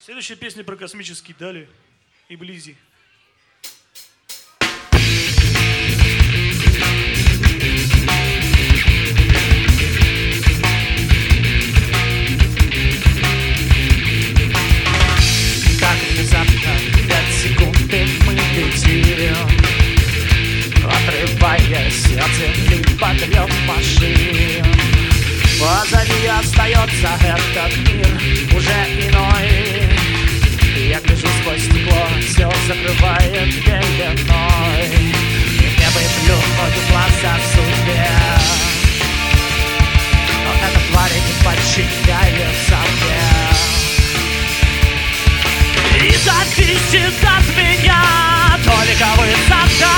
Следующая песня про космические дали и близи. Как внезапно 5 секунд и мы летим, отрываясь от земли под рев машин. Позади остается этот мир уже иной. Я гляжу сквозь стекло, все закрывает пеленой. И в небо плюнут глаза судьбе, но эта тварь не подчиняется мне. И зависит от меня только высота.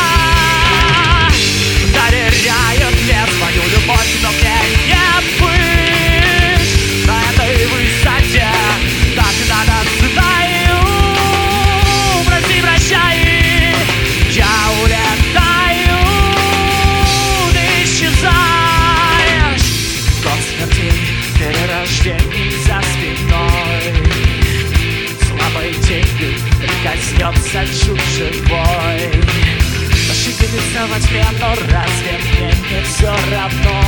Доверяет мне свою любовь, но мне не быть на этой высоте. Так надо, знаю, прости, прощай. Я улетаю, ты исчезаешь. Год смертей, перерождений за спиной. Слабой тенью прикоснется чужой. Пошевелиться во тьме, но разве мне не все равно?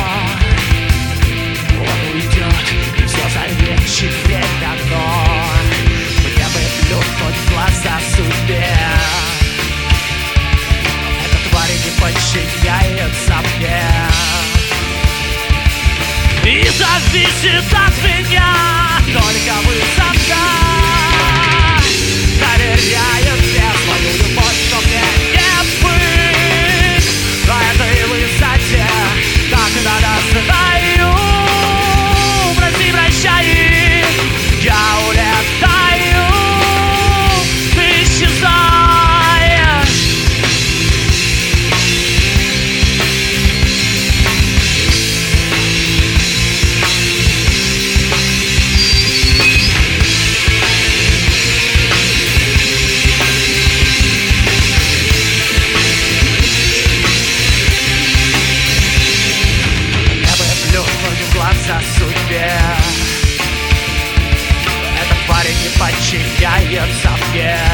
Он уйдет, и все залечит время, но мне бы плюнуть в глаза судьбе. Но эта тварь не подчиняется мне. И зависит от меня только высота. Доверяет мне свою любовь, но мне не быть на этой высоте. Так надо, знаю, прости, прощай. Я улетаю, ты исчезаешь. Глаза судьбе. Эта тварь не подчиняется мне.